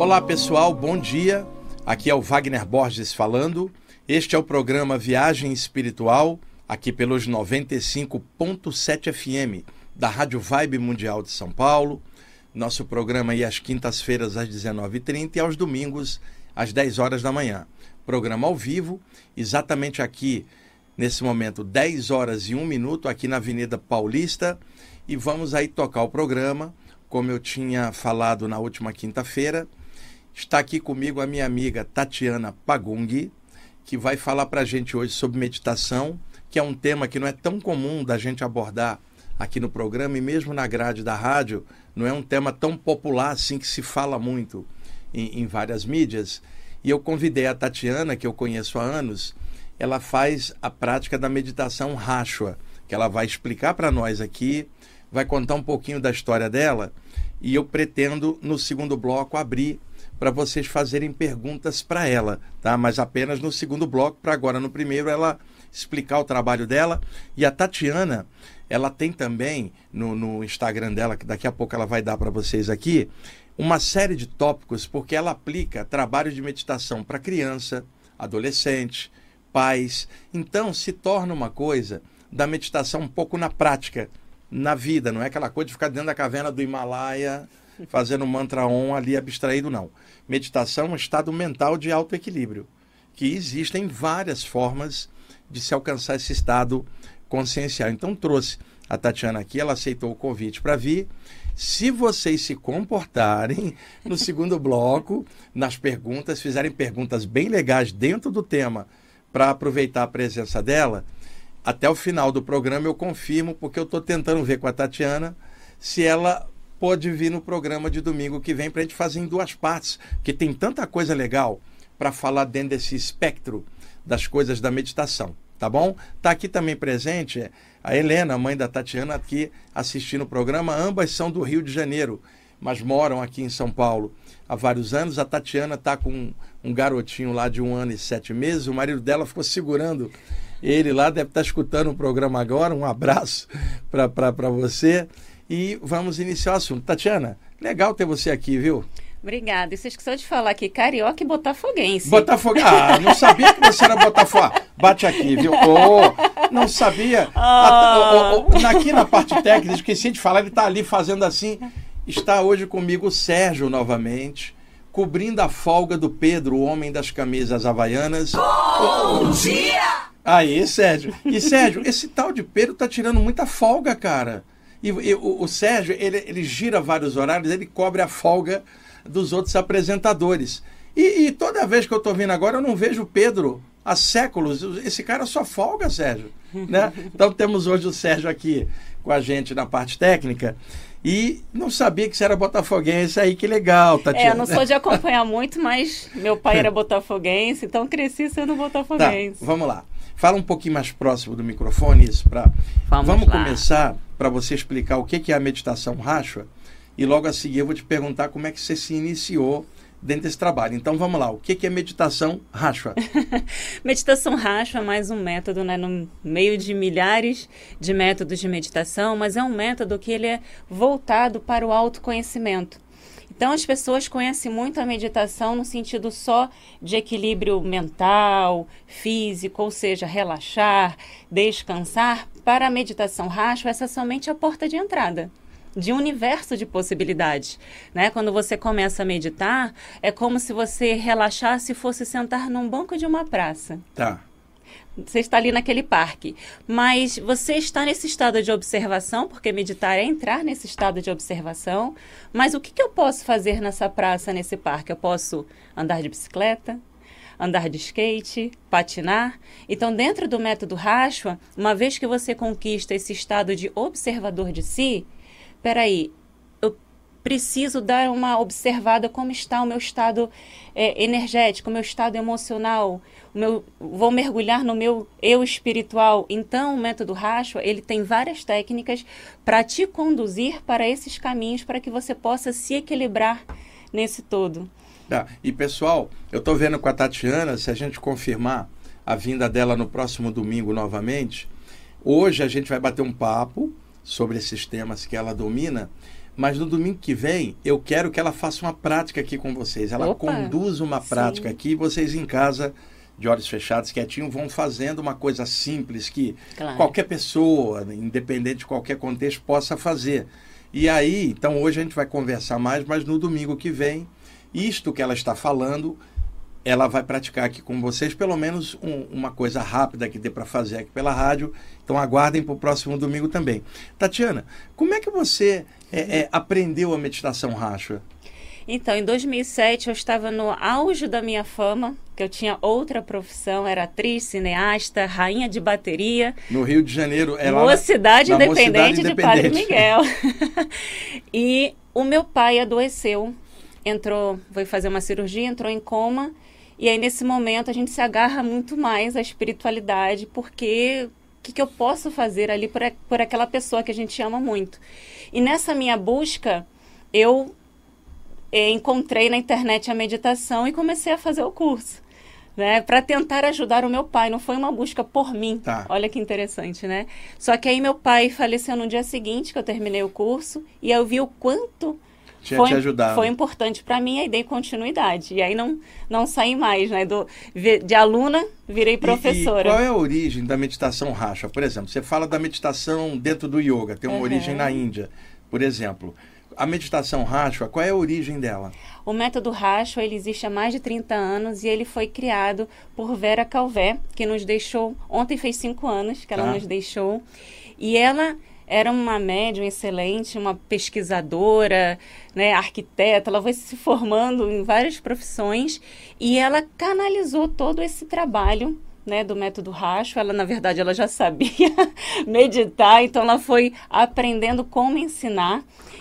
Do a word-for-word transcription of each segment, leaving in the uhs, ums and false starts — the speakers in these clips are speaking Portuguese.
Olá pessoal, bom dia. Aqui é o Wagner Borges falando. Este é o programa Viagem Espiritual, aqui pelos noventa e cinco ponto sete F M da Rádio Vibe Mundial de São Paulo. Nosso programa aí às quintas-feiras às dezenove e trinta e aos domingos às dez horas da manhã. Programa ao vivo, exatamente aqui, nesse momento, dez horas e um minuto, aqui na Avenida Paulista. E vamos aí tocar o programa, como eu tinha falado na última quinta-feira. Está aqui comigo a minha amiga Tatiana Pagung, que vai falar para a gente hoje sobre meditação, que é um tema que não é tão comum da gente abordar aqui no programa e mesmo na grade da rádio, não é um tema tão popular assim que se fala muito em, em várias mídias. E eu convidei a Tatiana, que eu conheço há anos, ela faz a prática da meditação Rashwa, que ela vai explicar para nós aqui, vai contar um pouquinho da história dela, e eu pretendo, no segundo bloco, abrir para vocês fazerem perguntas para ela, tá? Mas apenas no segundo bloco, para agora no primeiro ela explicar o trabalho dela. E a Tatiana, ela tem também no, no Instagram dela, que daqui a pouco ela vai dar para vocês aqui, uma série de tópicos, porque ela aplica trabalho de meditação para criança, adolescente, pais. Então se torna uma coisa da meditação um pouco na prática, na vida, não é aquela coisa de ficar dentro da caverna do Himalaia fazendo mantra Om ali abstraído, não. Meditação é um estado mental de autoequilíbrio, que existem várias formas de se alcançar esse estado consciencial. Então trouxe a Tatiana aqui, ela aceitou o convite para vir. Se vocês se comportarem no segundo bloco, nas perguntas, fizerem perguntas bem legais dentro do tema para aproveitar a presença dela, até o final do programa eu confirmo, porque eu estou tentando ver com a Tatiana se ela pode vir no programa de domingo que vem para a gente fazer em duas partes, porque tem tanta coisa legal para falar dentro desse espectro das coisas da meditação, tá bom? Está aqui também presente a Helena, mãe da Tatiana, aqui assistindo o programa. Ambas são do Rio de Janeiro, mas moram aqui em São Paulo há vários anos. A Tatiana está com um, um garotinho lá de um ano e sete meses, o marido dela ficou segurando ele lá, deve estar escutando o programa agora. Um abraço para você. E vamos iniciar o assunto. Tatiana, legal ter você aqui, viu? Obrigada. E você esqueceu de falar aqui, carioca e botafoguense. Botafoguense. Ah, não sabia que você era botafoguense. Bate aqui, viu? Oh, não sabia. Oh. A, oh, oh, aqui na parte técnica, esqueci de falar, ele está ali fazendo assim. Está hoje comigo o Sérgio novamente, cobrindo a folga do Pedro, o homem das camisas havaianas. Bom dia! Aí, Sérgio. E, Sérgio, esse tal de Pedro tá tirando muita folga, cara. E, e o, o Sérgio, ele, ele gira vários horários, ele cobre a folga dos outros apresentadores. E, e toda vez que eu estou vindo agora, eu não vejo o Pedro há séculos. Esse cara só folga, Sérgio. Né? Então temos hoje o Sérgio aqui com a gente na parte técnica. E não sabia que você era botafoguense aí, que legal, Tatiana. É, eu não sou de acompanhar muito, mas meu pai era botafoguense, então cresci sendo botafoguense. Tá, vamos lá. Fala um pouquinho mais próximo do microfone, isso, pra... Vamos, vamos lá. começar para você explicar o que é a meditação Rashwa, e logo a seguir eu vou te perguntar como é que você se iniciou dentro desse trabalho. Então vamos lá, o que é meditação Rashwa? Meditação Rashwa é mais um método, né, no meio de milhares de métodos de meditação, mas é um método que ele é voltado para o autoconhecimento. Então, as pessoas conhecem muito a meditação no sentido só de equilíbrio mental, físico, ou seja, relaxar, descansar. Para a meditação Rashwa, essa é somente a porta de entrada de um universo de possibilidades, né? Quando você começa a meditar, é como se você relaxasse e fosse sentar num banco de uma praça. Tá. Você está ali naquele parque, mas você está nesse estado de observação, porque meditar é entrar nesse estado de observação, mas o que, que eu posso fazer nessa praça, nesse parque? Eu posso andar de bicicleta, andar de skate, patinar. Então, dentro do método Rashwa, uma vez que você conquista esse estado de observador de si, peraí, preciso dar uma observada como está o meu estado é, energético, o meu estado emocional, o meu, vou mergulhar no meu eu espiritual. Então, o método Rashwa, ele tem várias técnicas para te conduzir para esses caminhos, para que você possa se equilibrar nesse todo. Tá. E, pessoal, eu estou vendo com a Tatiana, se a gente confirmar a vinda dela no próximo domingo novamente, hoje a gente vai bater um papo sobre esses temas que ela domina. Mas no domingo que vem, eu quero que ela faça uma prática aqui com vocês. Ela Opa, conduza uma prática sim. aqui e vocês em casa, de olhos fechados, quietinho, vão fazendo uma coisa simples que Claro. qualquer pessoa, independente de qualquer contexto, possa fazer. E aí, então hoje a gente vai conversar mais, mas no domingo que vem, isto que ela está falando, ela vai praticar aqui com vocês, pelo menos um, uma coisa rápida que dê para fazer aqui pela rádio. Então aguardem para o próximo domingo também. Tatiana, como é que você é, é, aprendeu a meditação Rashwa? Então, em dois mil e sete, eu estava no auge da minha fama, que eu tinha outra profissão, era atriz, cineasta, rainha de bateria. No Rio de Janeiro. É Mocidade na, na Independente Mocidade de Padre Independente. Miguel. E o meu pai adoeceu, entrou, foi fazer uma cirurgia, entrou em coma. E aí, nesse momento, a gente se agarra muito mais à espiritualidade, porque o que, que eu posso fazer ali por, por aquela pessoa que a gente ama muito? E nessa minha busca, eu... encontrei na internet a meditação e comecei a fazer o curso, né, para tentar ajudar o meu pai. Não foi uma busca por mim. Tá. Olha que interessante, né? Só que aí meu pai faleceu no dia seguinte que eu terminei o curso e eu vi o quanto Tinha foi, te ajudado. foi importante para mim, e dei continuidade. E aí não, não saí mais, né? Do, de aluna, virei professora. E, e qual é a origem da meditação Rashwa? Por exemplo, você fala da meditação dentro do yoga, tem uma Uhum. origem na Índia, por exemplo. A meditação Rashwa, qual é a origem dela? O método Rashwa, ele existe há mais de trinta anos e ele foi criado por Vera Calvé, que nos deixou, ontem fez cinco anos que ela Tá. nos deixou, e ela era uma médium excelente, uma pesquisadora, né, arquiteta, ela foi se formando em várias profissões e ela canalizou todo esse trabalho, né, do método Rashwa. Ela, na verdade, ela já sabia meditar, então ela foi aprendendo como ensinar.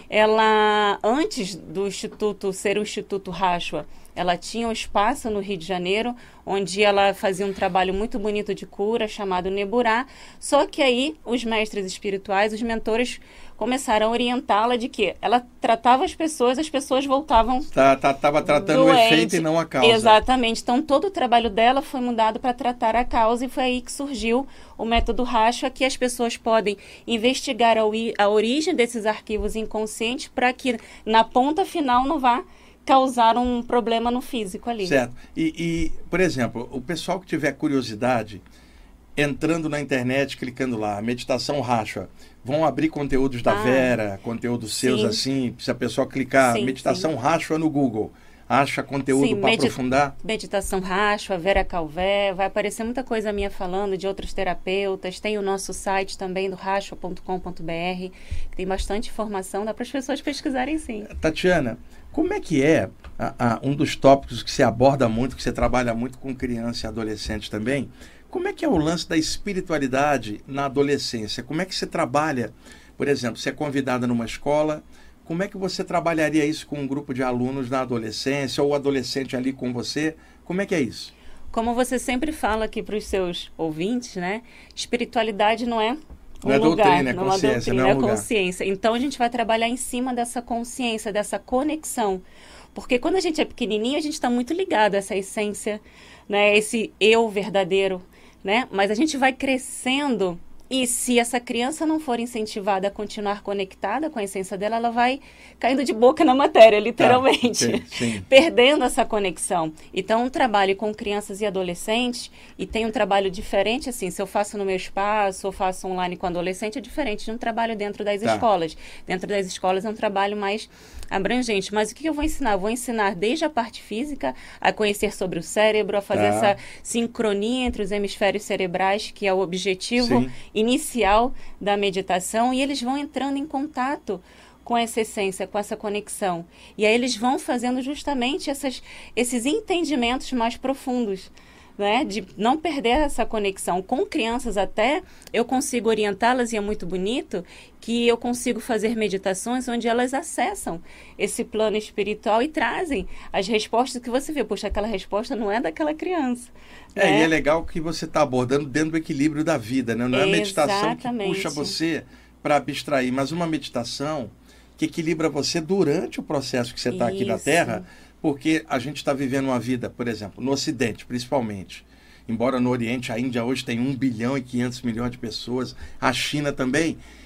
Ela, antes do Instituto ser o Instituto Rashwa, ela tinha um espaço no Rio de Janeiro, onde ela fazia um trabalho muito bonito de cura, chamado Neburá. Só que aí, os mestres espirituais, os mentores, começaram a orientá-la de que ela tratava as pessoas, as pessoas voltavam Tá, tá, tava tratando doente. o efeito e não a causa. Exatamente. Então, todo o trabalho dela foi mudado para tratar a causa e foi aí que surgiu o método Rashwa, que as pessoas podem investigar a, ori- a origem desses arquivos inconscientes para que, na ponta final, não vá causar um problema no físico ali. Certo. E, e, por exemplo, o pessoal que tiver curiosidade, entrando na internet, clicando lá, meditação Rashwa, vão abrir conteúdos da Ah, Vera, conteúdos seus sim. assim, se a pessoa clicar Sim, meditação sim. Rashwa no Google, acha conteúdo Sim, para medi- aprofundar? Meditação Rashwa, Vera Calvé, vai aparecer muita coisa minha falando de outros terapeutas. Tem o nosso site também do rashwa ponto com ponto b r, que tem bastante informação, dá para as pessoas pesquisarem sim. Tatiana, como é que é a, a, um dos tópicos que você aborda muito, que você trabalha muito com criança e adolescente também? Como é que é o lance da espiritualidade na adolescência? Como é que você trabalha, por exemplo, você é convidada numa escola, como é que você trabalharia isso com um grupo de alunos na adolescência, ou o adolescente ali com você? Como é que é isso? Como você sempre fala aqui para os seus ouvintes, né? Espiritualidade não é um Não é lugar, doutrina, é não é consciência, doutrina, não é é um lugar. consciência. Então a gente vai trabalhar em cima dessa consciência, dessa conexão. Porque quando a gente é pequenininho, a gente está muito ligado a essa essência, né? Esse eu verdadeiro, né? Mas a gente vai crescendo e se essa criança não for incentivada a continuar conectada com a essência dela, ela vai caindo de boca na matéria, literalmente. Tá, sim. Perdendo essa conexão. Então, um trabalho com crianças e adolescentes, e tem um trabalho diferente, assim, se eu faço no meu espaço, ou faço online com adolescente, é diferente de um trabalho dentro das Tá. escolas. Dentro das escolas é um trabalho mais abrangente. Mas o que eu vou ensinar? Eu vou ensinar desde a parte física, a conhecer sobre o cérebro, a fazer Tá. essa sincronia entre os hemisférios cerebrais, que é o objetivo Sim. inicial da meditação, e eles vão entrando em contato com essa essência, com essa conexão. E aí eles vão fazendo justamente essas, esses entendimentos mais profundos, né? De não perder essa conexão. Com crianças até, eu consigo orientá-las, e é muito bonito, que eu consigo fazer meditações onde elas acessam esse plano espiritual e trazem as respostas que você vê. Poxa, aquela resposta não é daquela criança. É, né? e é legal que você está abordando dentro do equilíbrio da vida, né? Não é a meditação que Exatamente. puxa você para abstrair, mas uma meditação que equilibra você durante o processo que você está aqui na Isso. Terra, porque a gente está vivendo uma vida, por exemplo, no Ocidente, principalmente. Embora no Oriente, a Índia hoje tem um bilhão e quinhentos milhões de pessoas, a China também.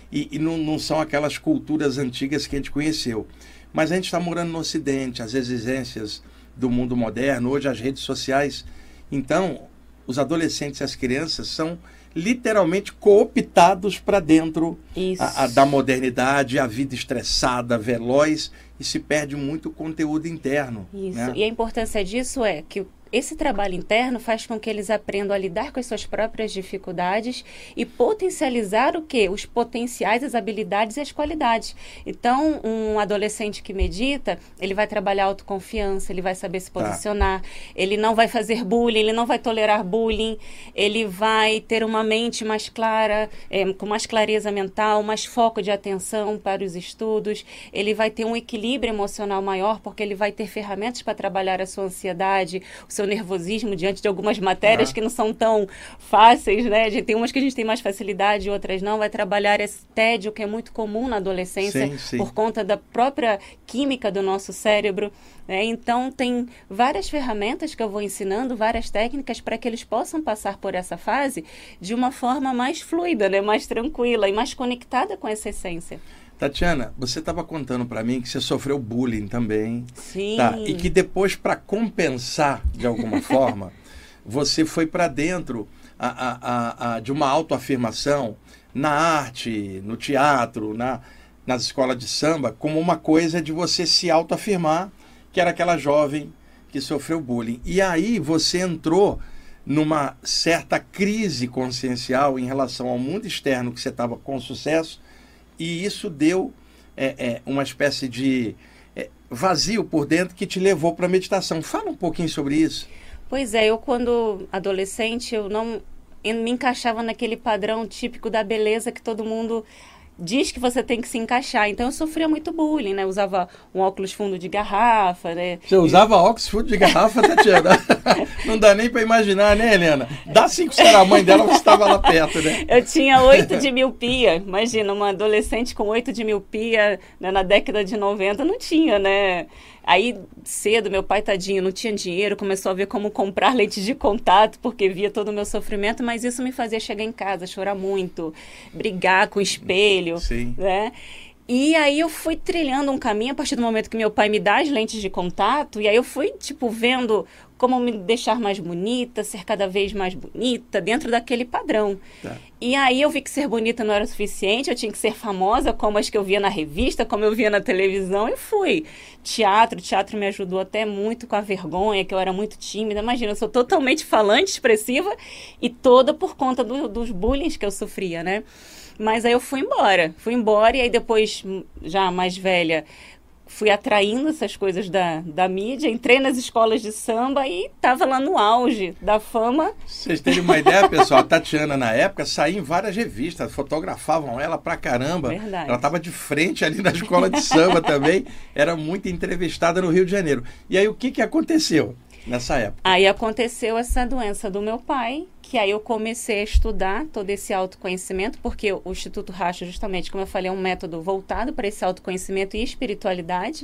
e, e não, não são aquelas culturas antigas que a gente conheceu. Mas a gente está morando no Ocidente, as exigências do mundo moderno, hoje as redes sociais. Então, os adolescentes e as crianças são literalmente cooptados para dentro a, a, da modernidade, a vida estressada, veloz, e se perde muito conteúdo interno. Isso, né? E a importância disso é que esse trabalho interno faz com que eles aprendam a lidar com as suas próprias dificuldades e potencializar o quê? Os potenciais, as habilidades e as qualidades. Então, um adolescente que medita, ele vai trabalhar autoconfiança, ele vai saber se posicionar, tá. Ele não vai fazer bullying, ele não vai tolerar bullying, ele vai ter uma mente mais clara, é, com mais clareza mental, mais foco de atenção para os estudos, ele vai ter um equilíbrio emocional maior, porque ele vai ter ferramentas para trabalhar a sua ansiedade, o seu nervosismo diante de algumas matérias ah. que não são tão fáceis, né? A gente, tem umas que a gente tem mais facilidade, outras não. Vai trabalhar esse tédio que é muito comum na adolescência, sim, sim. por conta da própria química do nosso cérebro. Né? Então, tem várias ferramentas que eu vou ensinando, várias técnicas para que eles possam passar por essa fase de uma forma mais fluida, né? Mais tranquila e mais conectada com essa essência. Tatiana, você estava contando para mim que você sofreu bullying também. Sim. Tá? E que depois, para compensar de alguma forma, você foi para dentro a, a, a, a, de uma autoafirmação na arte, no teatro, na, nas escolas de samba, como uma coisa de você se autoafirmar, que era aquela jovem que sofreu bullying. E aí você entrou numa certa crise consciencial em relação ao mundo externo, que você estava com sucesso, e isso deu é, é, uma espécie de é, vazio por dentro que te levou para a meditação. Fala um pouquinho sobre isso. Pois é, eu quando adolescente, eu não eu me encaixava naquele padrão típico da beleza que todo mundo diz que você tem que se encaixar. Então eu sofria muito bullying, né? Eu usava um óculos fundo de garrafa, né? Você usava óculos fundo de garrafa, Tatiana? Não dá nem para imaginar, né, Helena? Dá cinco se era a mãe dela que estava lá perto, né? Eu tinha oito de miopia. Imagina, uma adolescente com oito de miopia, né, na década de noventa, não tinha, né? Aí, cedo, meu pai, tadinho, não tinha dinheiro, começou a ver como comprar lente de contato, porque via todo o meu sofrimento, mas isso me fazia chegar em casa, chorar muito, brigar com o espelho, Sim. né? E aí eu fui trilhando um caminho a partir do momento que meu pai me dá as lentes de contato, e aí eu fui, tipo, vendo como me deixar mais bonita, ser cada vez mais bonita, dentro daquele padrão. Tá. E aí eu vi que ser bonita não era o suficiente, eu tinha que ser famosa, como as que eu via na revista, como eu via na televisão, e fui. Teatro, teatro me ajudou até muito com a vergonha, que eu era muito tímida. Imagina, eu sou totalmente falante, expressiva, e toda por conta do, dos bullying que eu sofria, né? Mas aí eu fui embora, fui embora e aí depois, já mais velha, fui atraindo essas coisas da, da mídia, entrei nas escolas de samba e estava lá no auge da fama. Vocês terem uma ideia, pessoal, a Tatiana na época saía em várias revistas, fotografavam ela pra caramba. Verdade. Ela estava de frente ali na escola de samba também, era muito entrevistada no Rio de Janeiro. E aí o que, que aconteceu nessa época? Aí aconteceu essa doença do meu pai, que aí eu comecei a estudar todo esse autoconhecimento, porque o Instituto Racha, justamente, como eu falei, é um método voltado para esse autoconhecimento e espiritualidade.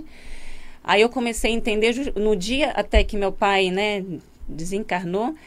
Aí eu comecei a entender, no dia até que meu pai, né, desencarnou,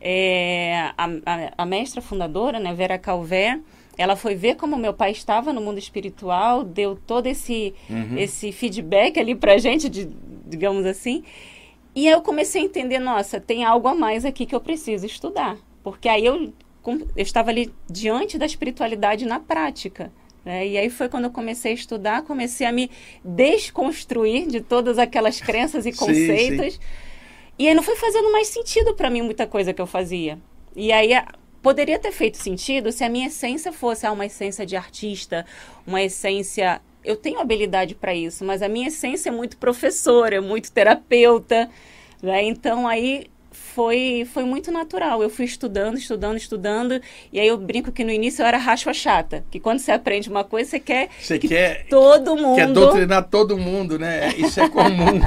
é, a, a, a mestra fundadora, né, Vera Calvé, ela foi ver como meu pai estava no mundo espiritual, deu todo esse, uhum. esse feedback ali pra gente, de, digamos assim, e aí eu comecei a entender, nossa, tem algo a mais aqui que eu preciso estudar. Porque aí eu, eu estava ali diante da espiritualidade na prática. Né? E aí foi quando eu comecei a estudar, comecei a me desconstruir de todas aquelas crenças e conceitos. Sim, sim. E aí não foi fazendo mais sentido para mim muita coisa que eu fazia. E aí poderia ter feito sentido se a minha essência fosse ah, uma essência de artista, uma essência... Eu tenho habilidade para isso, mas a minha essência é muito professora, muito terapeuta. Né? Então aí... Foi, foi muito natural. Eu fui estudando, estudando, estudando. E aí eu brinco que no início eu era raspa chata. Que quando você aprende uma coisa, você quer você que quer, todo mundo... Quer doutrinar todo mundo, né? Isso é comum.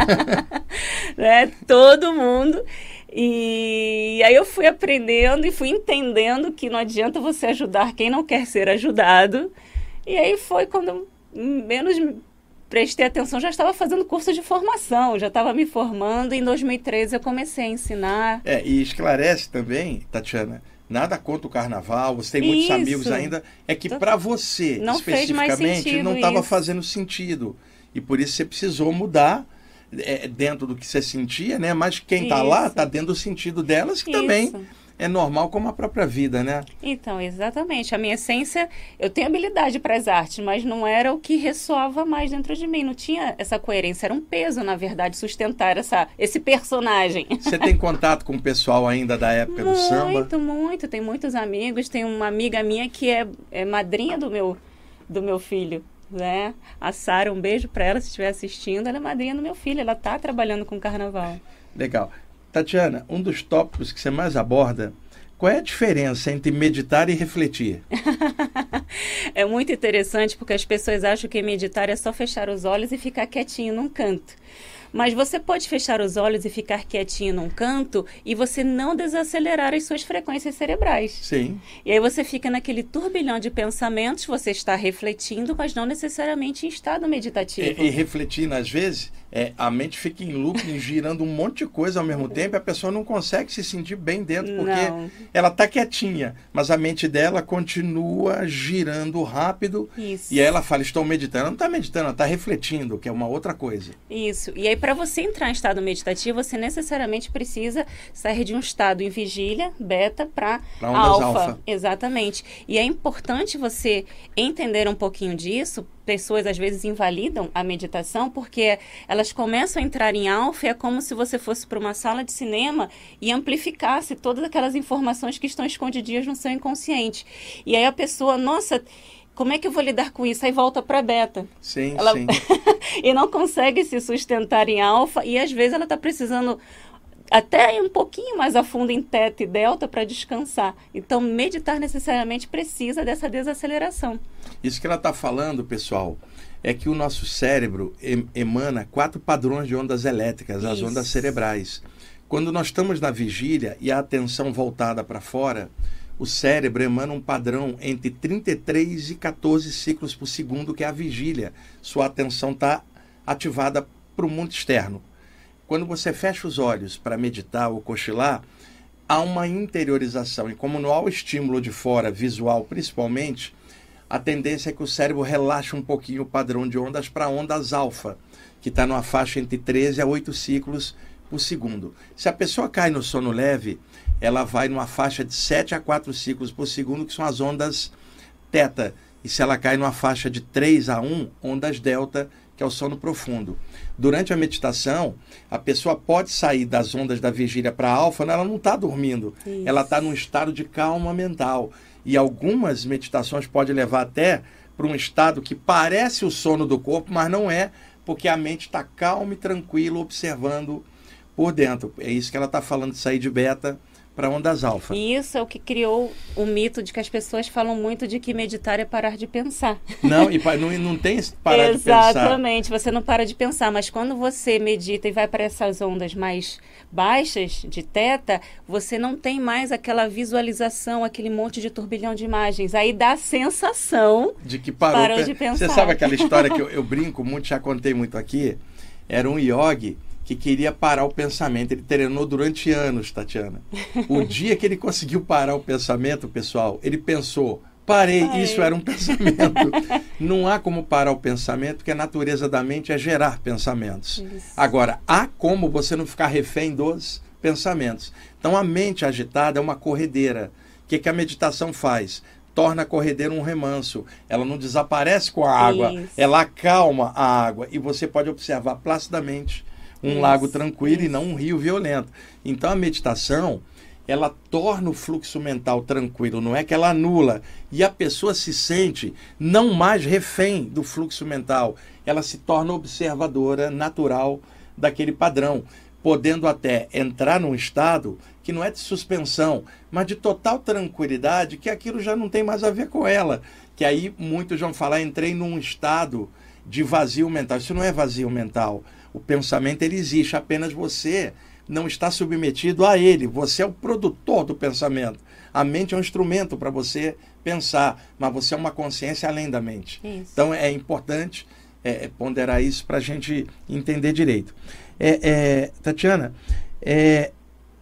né? Todo mundo. E aí eu fui aprendendo e fui entendendo que não adianta você ajudar quem não quer ser ajudado. E aí foi quando menos... prestei atenção, já estava fazendo curso de formação, já estava me formando. Em dois mil e treze eu comecei a ensinar. É, e esclarece também, Tatiana, Nada contra o carnaval, você tem muitos Isso. amigos ainda. É que para você, não fez mais especificamente, sentido não estava isso. fazendo sentido. E por isso você precisou mudar é, dentro do que você sentia, né? Mas quem está lá está dentro do sentido delas, que Isso. também é normal como a própria vida, né? Então, exatamente. A minha essência, eu tenho habilidade para as artes, mas não era o que ressoava mais dentro de mim. Não tinha essa coerência. Era um peso, na verdade, sustentar essa, esse personagem. Você tem contato com o pessoal ainda da época muito, do samba? Muito, muito. Tem muitos amigos. Tem uma amiga minha que é, é madrinha do meu, do meu filho. Né? A Sara, um beijo para ela se estiver assistindo. Ela é madrinha do meu filho. Ela está trabalhando com carnaval. Legal. Tatiana, um dos tópicos que você mais aborda, qual é a diferença entre meditar e refletir? É muito interessante porque as pessoas acham que meditar é só fechar os olhos e ficar quietinho num canto. Mas você pode fechar os olhos e ficar quietinho num canto e você não desacelerar as suas frequências cerebrais. Sim. E aí você fica naquele turbilhão de pensamentos, você está refletindo, mas não necessariamente em estado meditativo. E, e refletindo, às vezes, é, a mente fica em looping, girando um monte de coisa ao mesmo tempo, e a pessoa não consegue se sentir bem dentro, porque Não. ela está quietinha, mas a mente dela continua girando rápido. Isso. E aí ela fala, estou meditando. Ela não está meditando, ela está refletindo, que é uma outra coisa. Isso. E aí, para você entrar em estado meditativo, você necessariamente precisa sair de um estado em vigília, beta, para alfa. alfa. Exatamente. E é importante você entender um pouquinho disso. Pessoas, às vezes, invalidam a meditação porque elas começam a entrar em alfa e é como se você fosse para uma sala de cinema e amplificasse todas aquelas informações que estão escondidinhas no seu inconsciente. E aí a pessoa, nossa... Como é que eu vou lidar com isso? Aí volta para beta. Sim, ela... sim. E não consegue se sustentar em alfa. E às vezes ela está precisando até ir um pouquinho mais a fundo em teta e delta para descansar. Então, meditar necessariamente precisa dessa desaceleração. Isso que ela está falando, pessoal, é que o nosso cérebro em, emana quatro padrões de ondas elétricas, as Isso. ondas cerebrais. Quando nós estamos na vigília e a atenção voltada para fora, o cérebro emana um padrão entre trinta e três e quatorze ciclos por segundo, que é a vigília. Sua atenção está ativada para o mundo externo. Quando você fecha os olhos para meditar ou cochilar, há uma interiorização. E como não há o estímulo de fora, visual principalmente, a tendência é que o cérebro relaxe um pouquinho o padrão de ondas para ondas alfa, que está numa faixa entre treze a oito ciclos por segundo. Se a pessoa cai no sono leve, ela vai numa faixa de sete a quatro ciclos por segundo, que são as ondas teta. E se ela cai numa faixa de três a um, ondas delta, que é o sono profundo. Durante a meditação, a pessoa pode sair das ondas da vigília para alfa, ela não está dormindo. Isso. Ela está num estado de calma mental. E algumas meditações podem levar até para um estado que parece o sono do corpo, mas não é, porque a mente está calma e tranquila, observando por dentro. É isso que ela está falando, de sair de beta para ondas alfa. E isso é o que criou o mito de que as pessoas falam muito de que meditar é parar de pensar. Não, e não, não tem esse parar de pensar. Exatamente, você não para de pensar, mas quando você medita e vai para essas ondas mais baixas de teta, você não tem mais aquela visualização, aquele monte de turbilhão de imagens. Aí dá a sensação de que parou, parou de pensar. Você sabe aquela história que eu, eu brinco muito, já contei muito aqui? Era um yogi que queria parar o pensamento. Ele treinou durante anos, Tatiana. O dia que ele conseguiu parar o pensamento, pessoal, ele pensou, parei, Ai. isso era um pensamento. Não há como parar o pensamento, porque a natureza da mente é gerar pensamentos. Isso. Agora, há como você não ficar refém dos pensamentos. Então, a mente agitada é uma corredeira. O que, que a meditação faz? Torna a corredeira um remanso. Ela não desaparece com a água, isso. ela acalma a água. E você pode observar placidamente um isso, lago tranquilo isso. e não um rio violento. Então a meditação, ela torna o fluxo mental tranquilo, não é que ela anula. E a pessoa se sente não mais refém do fluxo mental. Ela se torna observadora natural daquele padrão, podendo até entrar num estado que não é de suspensão, mas de total tranquilidade, que aquilo já não tem mais a ver com ela. Que aí muitos vão falar, entrei num estado de vazio mental. Isso não é vazio mental. O pensamento, ele existe, apenas você não está submetido a ele. Você é o produtor do pensamento. A mente é um instrumento para você pensar, mas você é uma consciência além da mente. Isso. Então é importante é, ponderar isso para a gente entender direito. É, é, Tatiana, é,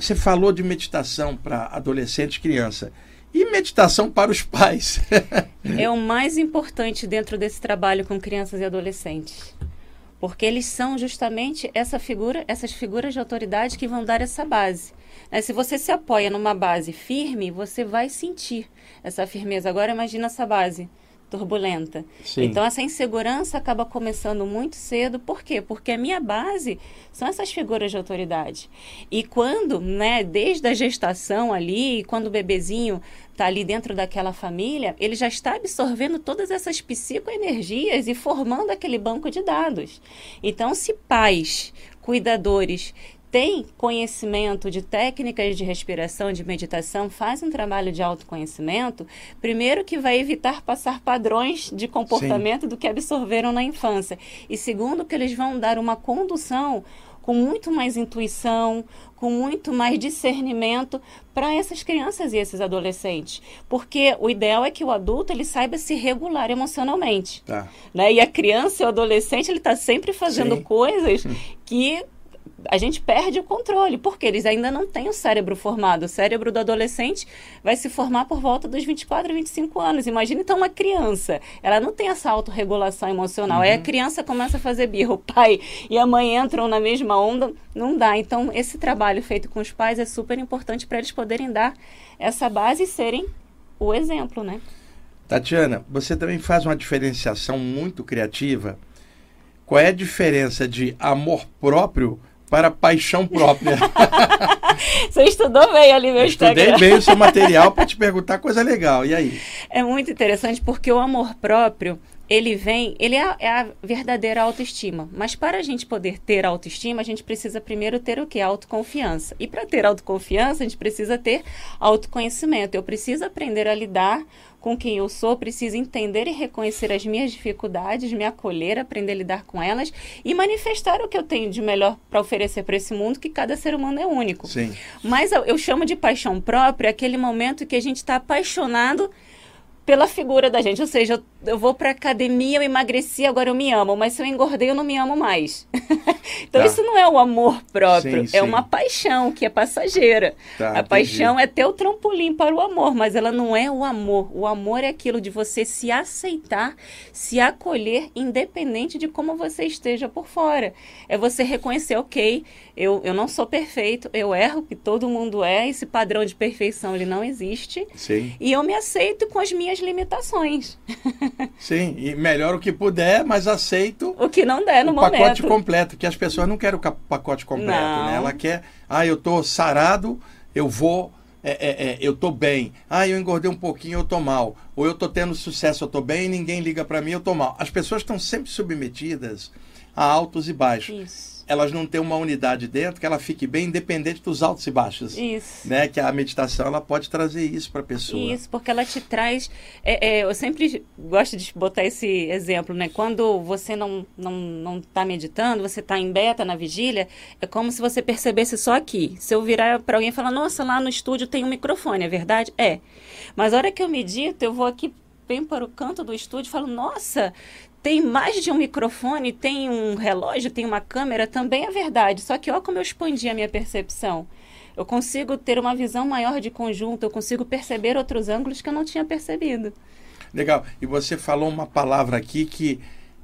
Você falou de meditação para adolescente e criança. E meditação para os pais? É o mais importante dentro desse trabalho com crianças e adolescentes. Porque eles são justamente essa figura, essas figuras de autoridade que vão dar essa base. Né? Se você se apoia numa base firme, você vai sentir essa firmeza. Agora imagina essa base turbulenta. Sim. Então essa insegurança acaba começando muito cedo. Por quê? Porque a minha base são essas figuras de autoridade. E quando, né, desde a gestação ali, quando o bebezinho está ali dentro daquela família, ele já está absorvendo todas essas psicoenergias e formando aquele banco de dados. Então, se pais, cuidadores, tem conhecimento de técnicas de respiração, de meditação, faz um trabalho de autoconhecimento, primeiro que vai evitar passar padrões de comportamento Sim. do que absorveram na infância. E segundo, que eles vão dar uma condução com muito mais intuição, com muito mais discernimento para essas crianças e esses adolescentes. Porque o ideal é que o adulto ele saiba se regular emocionalmente. Tá. Né? E a criança e o adolescente ele está sempre fazendo Sim. coisas que a gente perde o controle, porque eles ainda não têm o cérebro formado. O cérebro do adolescente vai se formar por volta dos vinte e quatro, vinte e cinco anos. Imagina, então, uma criança. Ela não tem essa autorregulação emocional. Uhum. Aí a criança começa a fazer birra. O pai e a mãe entram na mesma onda, não dá. Então, esse trabalho feito com os pais é super importante para eles poderem dar essa base e serem o exemplo, né? Tatiana, você também faz uma diferenciação muito criativa. Qual é a diferença de amor próprio para paixão própria? Você estudou bem ali meu Instagram. Estudei bem o seu material para te perguntar coisa legal. E aí? É muito interessante porque o amor próprio, ele vem, ele é a, é a verdadeira autoestima. Mas para a gente poder ter autoestima, a gente precisa primeiro ter o quê? Autoconfiança. E para ter autoconfiança, a gente precisa ter autoconhecimento. Eu preciso aprender a lidar com quem eu sou, preciso entender e reconhecer as minhas dificuldades, me acolher, aprender a lidar com elas e manifestar o que eu tenho de melhor para oferecer para esse mundo, que cada ser humano é único. Sim. Mas eu, eu chamo de paixão própria aquele momento que a gente está apaixonado pela figura da gente, ou seja, eu, eu vou pra academia, eu emagreci, agora eu me amo, mas se eu engordei, eu não me amo mais. Então, tá. Isso não é o amor próprio, sim, é sim. uma paixão que é passageira. Tá, a entendi. Paixão é ter o trampolim para o amor, mas ela não é o amor. O amor é aquilo de você se aceitar, se acolher, independente de como você esteja por fora. É você reconhecer, ok, eu, eu não sou perfeito, eu erro, que todo mundo é, esse padrão de perfeição ele não existe. Sim. E eu me aceito com as minhas limitações. Sim, e melhor o que puder, mas aceito o que não der no o momento. pacote completo, que as pessoas não querem o pacote completo, não. né? Ela quer, ah, eu tô sarado, eu vou, é, é, é, eu tô bem. Ah, eu engordei um pouquinho, eu tô mal. Ou eu tô tendo sucesso, eu tô bem, e ninguém liga para mim, eu tô mal. As pessoas estão sempre submetidas a altos e baixos. Isso. Elas não têm uma unidade dentro que ela fique bem independente dos altos e baixos. Isso. Né? Que a meditação ela pode trazer isso para a pessoa. Isso, porque ela te traz... É, é, eu sempre gosto de botar esse exemplo, né? Quando você não não não está meditando, você está em beta na vigília, é como se você percebesse só aqui. Se eu virar para alguém e falar, nossa, lá no estúdio tem um microfone, é verdade? É. Mas a hora que eu medito, eu vou aqui bem para o canto do estúdio e falo, nossa... Tem mais de um microfone, tem um relógio, tem uma câmera, também é verdade. Só que olha como eu expandi a minha percepção. Eu consigo ter uma visão maior de conjunto, eu consigo perceber outros ângulos que eu não tinha percebido. Legal. E você falou uma palavra aqui que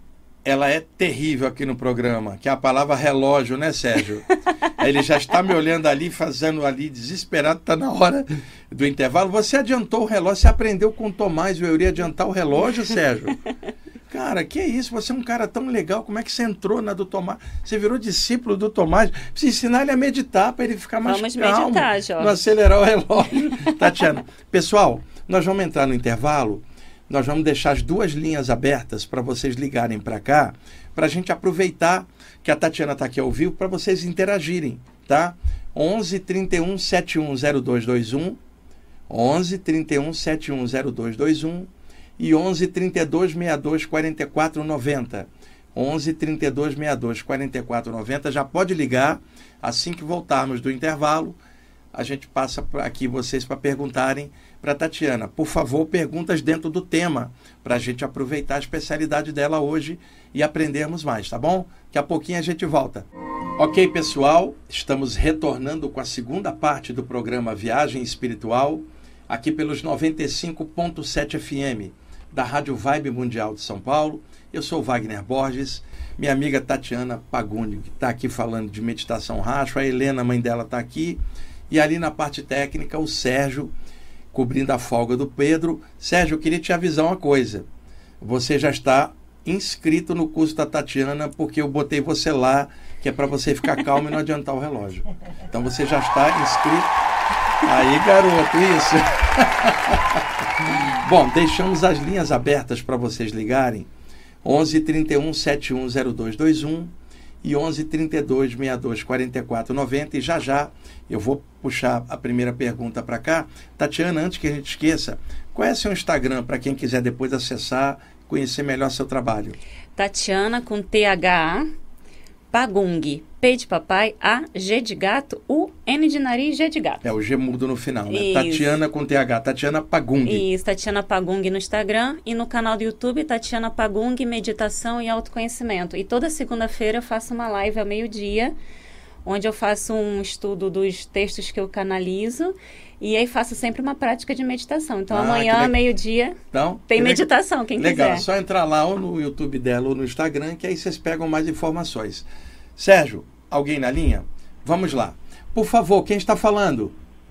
ela é terrível aqui no programa, que é a palavra relógio, né, Sérgio? Ele já está me olhando ali, fazendo ali, desesperado, está na hora do intervalo. Você adiantou o relógio, você aprendeu com o Tomás, eu iria adiantar o relógio, Sérgio? Cara, que é isso? Você é um cara tão legal. Como é que você entrou na do Tomás? Você virou discípulo do Tomás. Precisa ensinar ele a meditar para ele ficar mais vamos calmo. Meditar, Jorge. Não acelerar o relógio. Tatiana, pessoal, nós vamos entrar no intervalo. Nós vamos deixar as duas linhas abertas para vocês ligarem para cá, para a gente aproveitar que a Tatiana está aqui ao vivo para vocês interagirem, tá? onze, trinta e um, setenta e um, zero dois dois um. onze, trinta e um, setenta e um, zero dois dois um. E onze, trinta e dois, sessenta e dois, quarenta e quatro, noventa. onze, trinta e dois, sessenta e dois, quarenta e quatro, noventa. Já pode ligar. Assim que voltarmos do intervalo, a gente passa aqui vocês para perguntarem para a Tatiana. Por favor, perguntas dentro do tema, para a gente aproveitar a especialidade dela hoje e aprendermos mais, tá bom? Daqui a pouquinho a gente volta. Ok, pessoal, estamos retornando com a segunda parte do programa Viagem Espiritual, aqui pelos noventa e cinco ponto sete F M, da Rádio Vibe Mundial de São Paulo. Eu sou Wagner Borges, minha amiga Tatiana Pagundi, que está aqui falando de meditação racho, a Helena, a mãe dela, está aqui, e ali na parte técnica, o Sérgio, cobrindo a folga do Pedro. Sérgio, eu queria te avisar uma coisa, você já está inscrito no curso da Tatiana, porque eu botei você lá, que é para você ficar calmo e não adiantar o relógio. Então você já está inscrito. Aí, garoto, isso. Bom, deixamos as linhas abertas para vocês ligarem. onze, trinta e um, setenta e um, zero dois dois um e onze, trinta e dois, sessenta e dois, quarenta e quatro, noventa. E já já eu vou puxar a primeira pergunta para cá. Tatiana, antes que a gente esqueça, qual é seu Instagram para quem quiser depois acessar, conhecer melhor seu trabalho? Tatiana com T H A Pagung, P de papai, A, G de gato, U, N de nariz, G de gato. É, o G mudo no final, né? Isso. Tatiana com T H, Tatiana Pagung. Isso, Tatiana Pagung no Instagram e no canal do YouTube, Tatiana Pagung, Meditação e Autoconhecimento. E toda segunda-feira eu faço uma live ao meio-dia, onde eu faço um estudo dos textos que eu canalizo e aí faço sempre uma prática de meditação. Então, ah, amanhã, meio-dia, então, tem meditação, quem legal. quiser. Legal, só entrar lá ou no YouTube dela ou no Instagram, que aí vocês pegam mais informações. Sérgio, alguém na linha? Vamos lá. Por favor, quem está falando?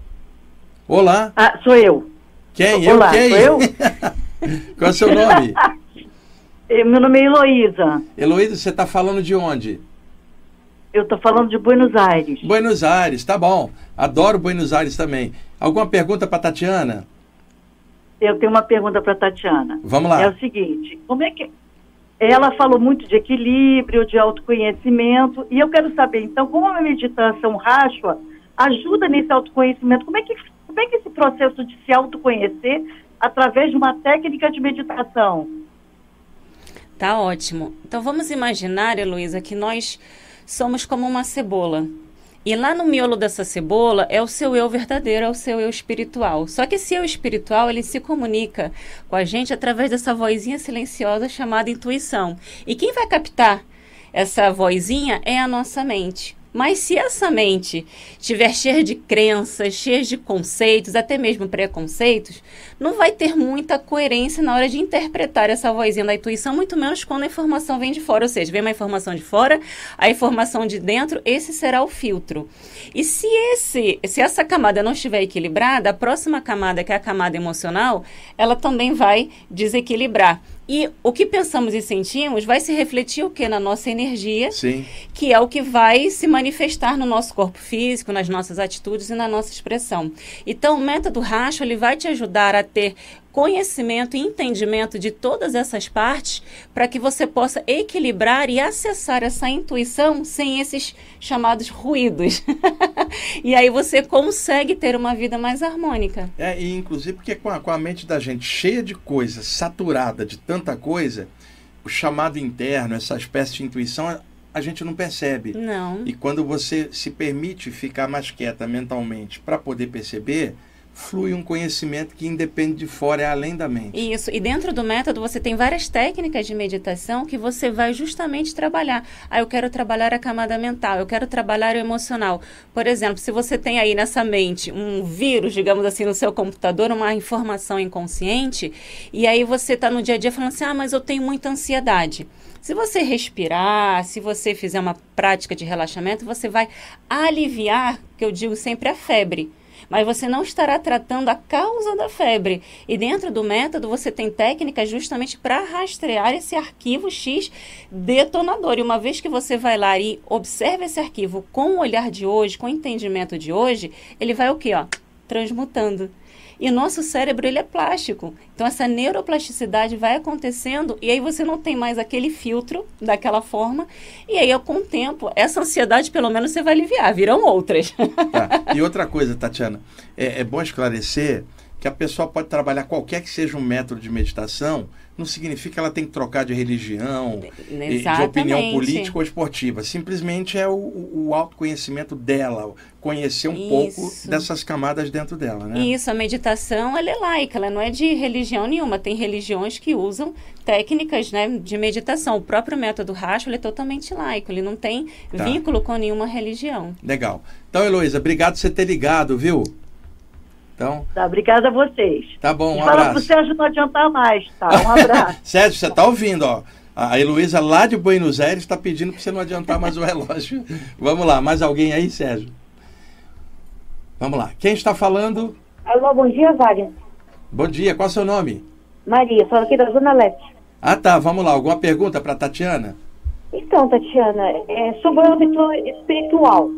Olá. Ah, sou eu. Quem? Olá, eu? Quem? Sou eu? Qual é o seu nome? Meu nome é Heloísa. Heloísa, você está falando de onde? Eu estou falando de Buenos Aires. Buenos Aires, tá bom. Adoro Buenos Aires também. Alguma pergunta para Tatiana? Eu tenho uma pergunta para Tatiana. Vamos lá. É o seguinte, como é que... Ela falou muito de equilíbrio, de autoconhecimento, e eu quero saber, então, como a meditação ráshua ajuda nesse autoconhecimento? Como é que, como é que esse processo de se autoconhecer através de uma técnica de meditação? Tá ótimo. Então, vamos imaginar, Heloísa, que nós somos como uma cebola. E lá no miolo dessa cebola é o seu eu verdadeiro, é o seu eu espiritual. Só que esse eu espiritual, ele se comunica com a gente através dessa vozinha silenciosa chamada intuição. E quem vai captar essa vozinha é a nossa mente. Mas se essa mente estiver cheia de crenças, cheia de conceitos, até mesmo preconceitos, não vai ter muita coerência na hora de interpretar essa vozinha da intuição, muito menos quando a informação vem de fora. Ou seja, vem uma informação de fora, a informação de dentro, esse será o filtro. E se, esse, se essa camada não estiver equilibrada, a próxima camada, que é a camada emocional, ela também vai desequilibrar. E o que pensamos e sentimos vai se refletir o que? Na nossa energia, Sim. que é o que vai se manifestar no nosso corpo físico, nas nossas atitudes e na nossa expressão. Então, o método Racho, ele vai te ajudar a ter conhecimento e entendimento de todas essas partes para que você possa equilibrar e acessar essa intuição sem esses chamados ruídos. E aí você consegue ter uma vida mais harmônica. É, e inclusive porque com a, com a mente da gente cheia de coisa, saturada de tanta coisa, o chamado interno, essa espécie de intuição, a, a gente não percebe. Não. E quando você se permite ficar mais quieta mentalmente para poder perceber, flui um conhecimento que independe de fora, é além da mente. Isso, e dentro do método você tem várias técnicas de meditação que você vai justamente trabalhar. Ah, eu quero trabalhar a camada mental, eu quero trabalhar o emocional. Por exemplo, se você tem aí nessa mente um vírus, digamos assim, no seu computador, uma informação inconsciente, e aí você está no dia a dia falando assim, ah, mas eu tenho muita ansiedade. Se você respirar, se você fizer uma prática de relaxamento, você vai aliviar, que eu digo sempre, a febre. Mas você não estará tratando a causa da febre. E dentro do método você tem técnicas justamente para rastrear esse arquivo X detonador. E uma vez que você vai lá e observa esse arquivo com o olhar de hoje, com o entendimento de hoje, ele vai o quê? Ó, transmutando. E o nosso cérebro, ele é plástico. Então, essa neuroplasticidade vai acontecendo e aí você não tem mais aquele filtro daquela forma. E aí, com o tempo, essa ansiedade, pelo menos, você vai aliviar. Virão outras. Tá. E outra coisa, Tatiana, é, é bom esclarecer que que a pessoa pode trabalhar qualquer que seja um método de meditação, não significa que ela tem que trocar de religião, Exatamente. de opinião política ou esportiva. Simplesmente é o, o autoconhecimento dela, conhecer um Isso. pouco dessas camadas dentro dela, né? Isso, a meditação, ela é laica, ela não é de religião nenhuma. Tem religiões que usam técnicas, né, de meditação. O próprio método Rashwa, ele é totalmente laico, ele não tem Tá. vínculo com nenhuma religião. Legal. Então, Heloísa, obrigado por você ter ligado, viu? Então, Tá, obrigada a vocês. tá bom, um E fala pro abraço. Sérgio não adiantar mais, tá? Um abraço. Sérgio, você tá ouvindo, ó. A Heloísa lá de Buenos Aires está pedindo para você não adiantar mais o relógio. Vamos lá, mais alguém aí, Sérgio? Vamos lá. Quem está falando? Alô, bom dia, Wagner. Bom dia, qual é o seu nome? Maria, falo aqui da Zona Leste. Ah, tá, vamos lá. Alguma pergunta para Tatiana? Então, Tatiana, é sobre o âmbito espiritual.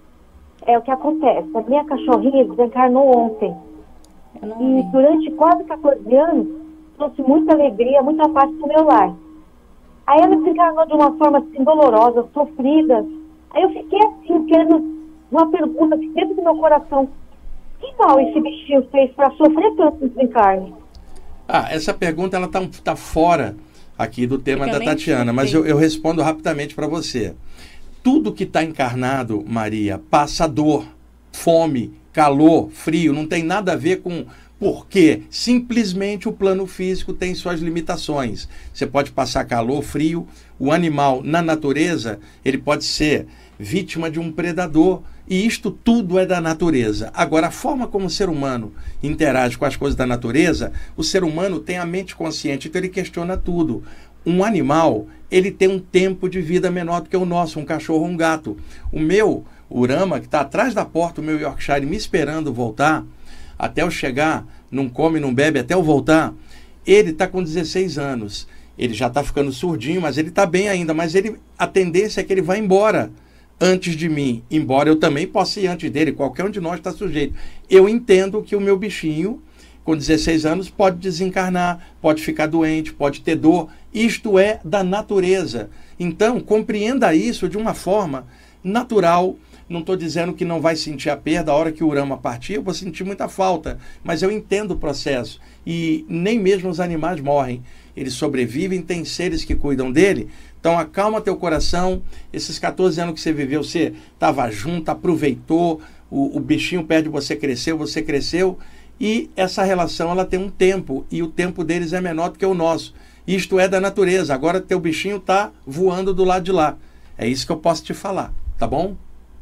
É o que acontece. A minha cachorrinha desencarnou ontem. Eu não E vi. durante quase quatorze anos, trouxe muita alegria, muita paz pro meu lar. Aí ela desencarnou de uma forma assim, dolorosa, sofrida. Aí eu fiquei assim, querendo uma pergunta assim, dentro do meu coração. Que mal esse bichinho fez para sofrer tanto no desencarne? Ah, essa pergunta ela tá, tá fora aqui do tema Porque eu da nem Tatiana, mas sei. eu, eu respondo rapidamente para você. Tudo que está encarnado, Maria, passa dor, fome, calor, frio, não tem nada a ver com por quê. Simplesmente o plano físico tem suas limitações. Você pode passar calor, frio. O animal, na natureza, ele pode ser vítima de um predador. E isto tudo é da natureza. Agora, a forma como o ser humano interage com as coisas da natureza, o ser humano tem a mente consciente, então ele questiona tudo. Um animal, ele tem um tempo de vida menor do que o nosso, um cachorro ou um gato. O meu, o Rama, que está atrás da porta, o meu Yorkshire, me esperando voltar, até eu chegar, não come, não bebe, até eu voltar, ele está com dezesseis anos. Ele já está ficando surdinho, mas ele está bem ainda. Mas ele, a tendência é que ele vá embora antes de mim, embora eu também possa ir antes dele, qualquer um de nós está sujeito. Eu entendo que o meu bichinho, com dezesseis anos, pode desencarnar, pode ficar doente, pode ter dor. Isto é da natureza. Então, compreenda isso de uma forma natural. Não estou dizendo que não vai sentir a perda. A hora que o Rama partir, eu vou sentir muita falta. Mas eu entendo o processo. E nem mesmo os animais morrem. Eles sobrevivem, tem seres que cuidam dele. Então, acalma teu coração. Esses quatorze anos que você viveu, você estava junto, aproveitou. O, o bichinho perto de você cresceu, você cresceu. E essa relação, ela tem um tempo. E o tempo deles é menor do que o nosso. Isto é da natureza. Agora, teu bichinho está voando do lado de lá. É isso que eu posso te falar. Tá bom?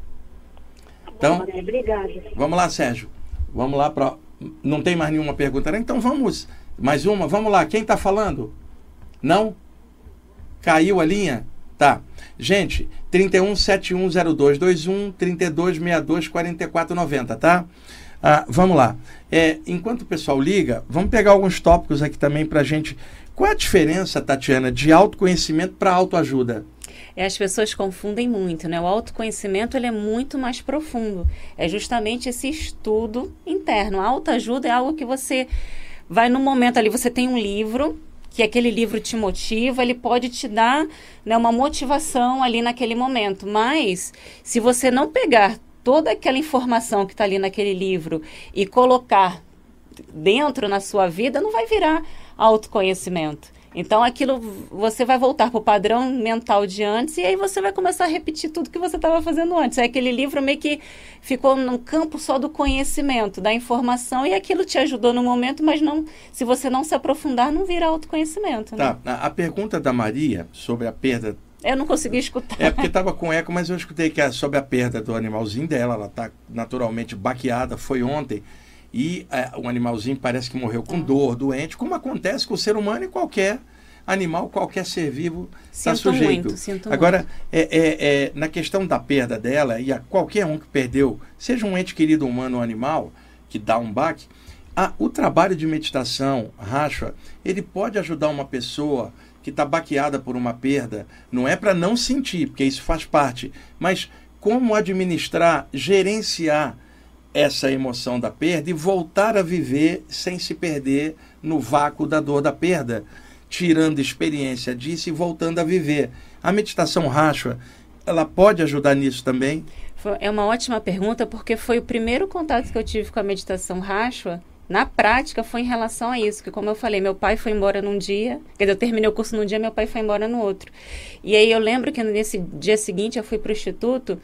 Então, Obrigada. vamos lá, Sérgio. Vamos lá para... Não tem mais nenhuma pergunta, né? Então vamos... Mais uma? Vamos lá. Quem está falando? Não? Caiu a linha? Tá. Gente, trinta e um, setenta e um, zero dois dois um, trinta e dois, sessenta e dois, quarenta e quatro, noventa, tá? Ah, vamos lá. É, enquanto o pessoal liga, vamos pegar alguns tópicos aqui também para a gente... Qual é a diferença, Tatiana, de autoconhecimento para autoajuda? É, as pessoas confundem muito, né? O autoconhecimento, ele é muito mais profundo. É justamente esse estudo interno. A autoajuda é algo que você vai no momento ali, você tem um livro, que aquele livro te motiva, ele pode te dar, né, uma motivação ali naquele momento. Mas, se você não pegar toda aquela informação que está ali naquele livro e colocar dentro na sua vida, não vai virar autoconhecimento. Então, aquilo, você vai voltar para o padrão mental de antes e aí você vai começar a repetir tudo que você estava fazendo antes. É aquele livro meio que ficou no campo só do conhecimento, da informação, e aquilo te ajudou no momento, mas não, se você não se aprofundar, não vira autoconhecimento. Né? Tá. A, a pergunta da Maria sobre a perda... Eu não consegui escutar. É porque estava com eco, mas eu escutei que é sobre a perda do animalzinho dela. Ela está naturalmente baqueada, foi ontem. E é, o animalzinho parece que morreu com dor, doente, como acontece com o ser humano e qualquer animal, qualquer ser vivo está sujeito. Muito, sinto Agora, muito. É, é, é, na questão da perda dela, e a qualquer um que perdeu, seja um ente querido humano ou animal, que dá um baque, a, o trabalho de meditação, Rashwa, ele pode ajudar uma pessoa que está baqueada por uma perda. Não é para não sentir, porque isso faz parte, mas como administrar, gerenciar essa emoção da perda e voltar a viver sem se perder no vácuo da dor da perda, tirando experiência disso e voltando a viver. A meditação Rashwa, ela pode ajudar nisso também? É uma ótima pergunta, porque foi o primeiro contato que eu tive com a meditação Rashwa na prática foi em relação a isso, que como eu falei, meu pai foi embora num dia, quer dizer, eu terminei o curso num dia, meu pai foi embora no outro. E aí eu lembro que nesse dia seguinte eu fui para o instituto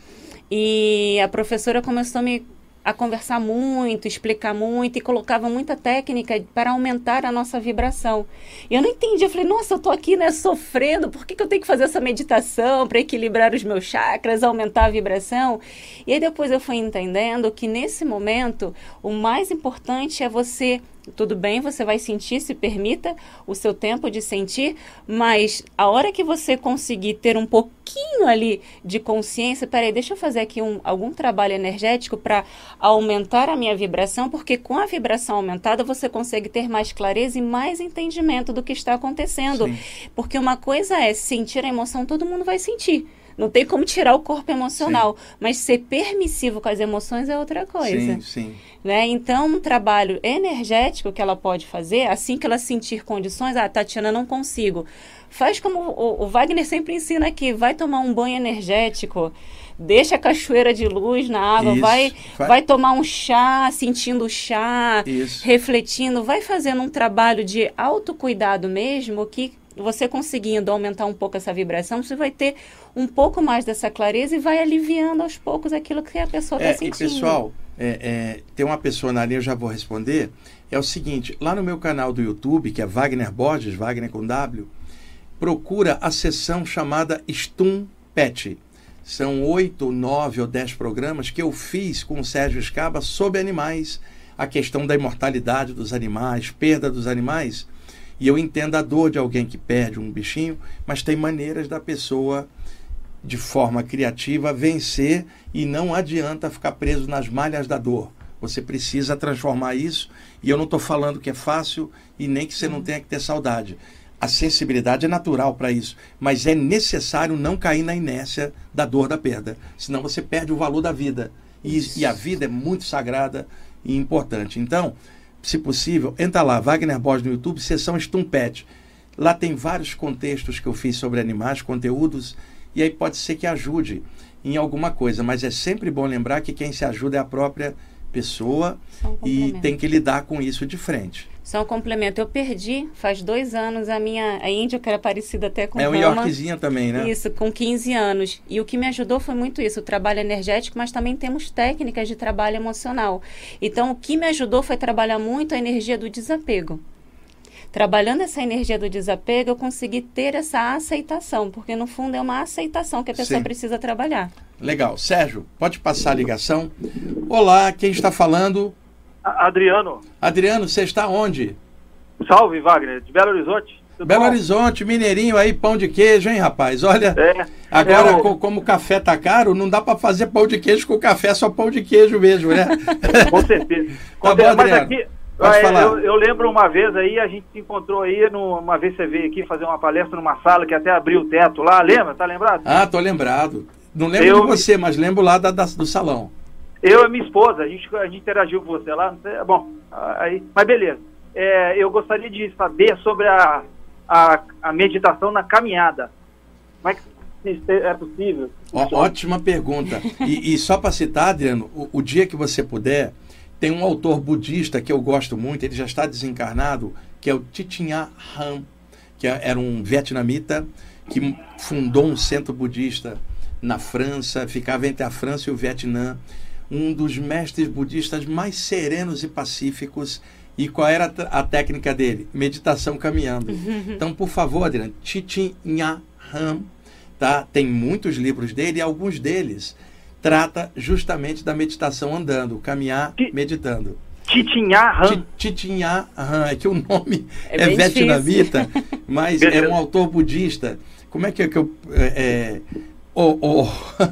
e a professora começou a me a conversar muito, explicar muito e colocava muita técnica para aumentar a nossa vibração. E eu não entendi, eu falei, nossa, eu tô aqui, né, sofrendo, por que que eu tenho que fazer essa meditação para equilibrar os meus chakras, aumentar a vibração? E aí depois eu fui entendendo que nesse momento o mais importante é você, tudo bem, você vai sentir, se permita o seu tempo de sentir, mas a hora que você conseguir ter um pouquinho ali de consciência, peraí, deixa eu fazer aqui um, algum trabalho energético para aumentar a minha vibração, porque com a vibração aumentada você consegue ter mais clareza e mais entendimento do que está acontecendo. Sim. Porque uma coisa é sentir a emoção, todo mundo vai sentir. Não tem como tirar o corpo emocional, sim, mas ser permissivo com as emoções é outra coisa. Sim, sim. Né? Então, um trabalho energético que ela pode fazer, assim que ela sentir condições, ah, Tatiana, não consigo. Faz como o, o Wagner sempre ensina aqui, vai tomar um banho energético, deixa a cachoeira de luz na água, Isso, vai, vai... vai tomar um chá, sentindo o chá, Isso. refletindo, vai fazendo um trabalho de autocuidado mesmo, que você conseguindo aumentar um pouco essa vibração, você vai ter um pouco mais dessa clareza e vai aliviando aos poucos aquilo que a pessoa está é, sentindo. E pessoal, é, é, tem uma pessoa na linha, eu já vou responder, é o seguinte, lá no meu canal do YouTube, que é Wagner Borges, Wagner com W, procura a sessão chamada Stum Pet. São oito, nove ou dez programas que eu fiz com o Sérgio Scaba sobre animais, a questão da imortalidade dos animais, perda dos animais. E eu entendo a dor de alguém que perde um bichinho, mas tem maneiras da pessoa, de forma criativa, vencer e não adianta ficar preso nas malhas da dor. Você precisa transformar isso, e eu não estou falando que é fácil e nem que você não tenha que ter saudade. A sensibilidade é natural para isso, mas é necessário não cair na inércia da dor da perda, senão você perde o valor da vida. E, e a vida é muito sagrada e importante. Então, se possível, entra lá, Wagner Borges no YouTube, sessão Stum Pet. Lá tem vários contextos que eu fiz sobre animais, conteúdos, e aí pode ser que ajude em alguma coisa, mas é sempre bom lembrar que quem se ajuda é a própria pessoa e tem que lidar com isso de frente. Só um complemento, eu perdi faz dois anos a minha a Índia, que era parecida até com É um Yorkzinha também, né? Isso, com quinze anos. E o que me ajudou foi muito isso, o trabalho energético, mas também temos técnicas de trabalho emocional. Então, o que me ajudou foi trabalhar muito a energia do desapego. Trabalhando essa energia do desapego, eu consegui ter essa aceitação, porque no fundo é uma aceitação que a pessoa Sim. precisa trabalhar. Legal. Sérgio, pode passar a ligação? Olá, quem está falando? Adriano. Adriano, você está onde? Salve, Wagner, de Belo Horizonte. Tudo Belo bom? Horizonte, mineirinho aí, pão de queijo, hein, rapaz? Olha, é, agora é o... co como o café tá caro, não dá para fazer pão de queijo com café, só pão de queijo mesmo, né? Com certeza. Tá bom, Mas Adriano, aqui, pode é, falar. Eu, eu lembro uma vez aí, a gente se encontrou aí, no, uma vez você veio aqui fazer uma palestra numa sala que até abriu o teto lá, lembra? Tá lembrado? Ah, tô lembrado. Não lembro eu... de você, mas lembro lá da, da, do salão. Eu e minha esposa, a gente, a gente interagiu com você lá, não sei, bom, aí, mas beleza. É, eu gostaria de saber sobre a, a, a meditação na caminhada. Como é que isso é possível? Ó, ótima pergunta. E, e só para citar, Adriano, o, o dia que você puder, tem um autor budista que eu gosto muito, ele já está desencarnado, que é o Thich Nhat Hanh, que era um vietnamita que fundou um centro budista na França, ficava entre a França e o Vietnã, um dos mestres budistas mais serenos e pacíficos. E qual era a técnica dele? Meditação caminhando. Então, por favor, Adriano, Thich Nhat Hanh, tá? Tem muitos livros dele e alguns deles trata justamente da meditação andando, caminhar, T meditando. Thich Nhat Hanh. Thich Nhat Hanh, é que o nome é, é vietnamita, mas é um autor budista. Como é que, é que eu... É, oh, oh.